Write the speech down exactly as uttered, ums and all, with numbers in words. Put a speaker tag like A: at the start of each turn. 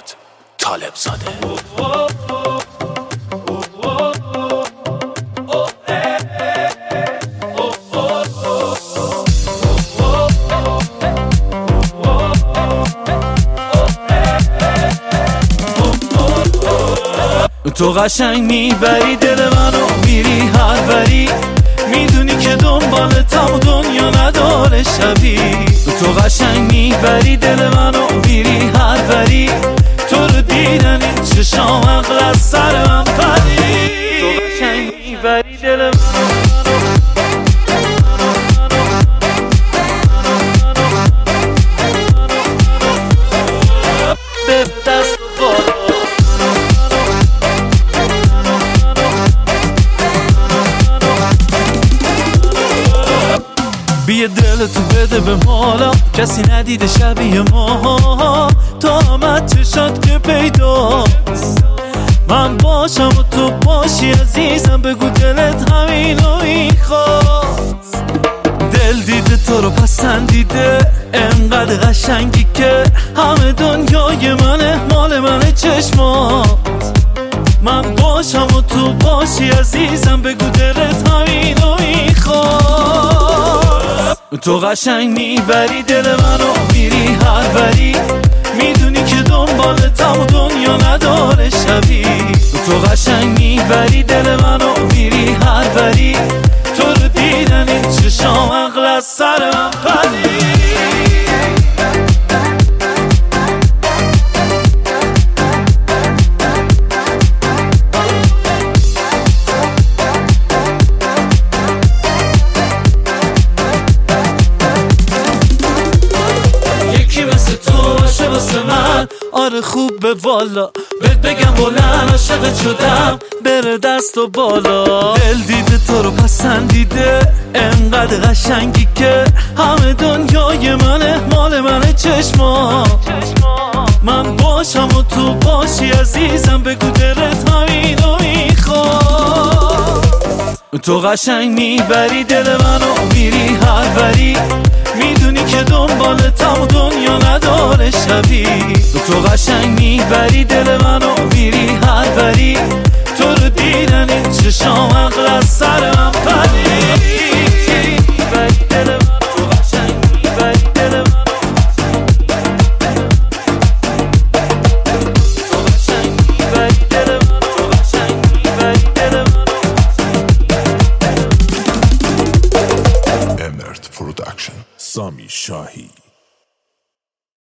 A: طالب زاده.
B: تو قشنگ میبری دل منو، میری هر بری، میدونی که دنبالتم و دنیا نداره شبی. تو قشنگ میبری دل منو، میری هر بری، تو رو دیدن این چشام عقل از سر من پری. تو قشنگ میبری دل منو، به دست بالا بیه دلتو بده به مالا، کسی ندیده شبیه ما. تا آمد چشات که پیداست، من باشم و تو باشی عزیزم، بگو دلت همینو میخواست. دل دیده تو رو پسندیده، انقدر قشنگی که همه دنیای منه، مال منه چشمات. من باشم و تو باشی عزیزم، بگو دلت همینو میخواد. تو قشنگ میبری دل منو، میری هر بری، میدونی که دنبالتم و دنیا نداره شبی. تو قشنگ میبری دل منو، میری هر بری، تو رو دیدن این چشام عقل از سر من پری. آره خوب به والا، بهت بگم بلند عاشقت شدم، بره دست و بالا. دل دیده تو رو پسندیده، انقدر قشنگی که همه دنیای منه، مال منه چشما. من باشم و تو باشی عزیزم، بگو دلت همینو میخواد. تو قشنگ میبری دل منو، میری هر بری، میدونی که دنبالتم و دنیا نداره شبی. تو قشنگ میبری دل منو،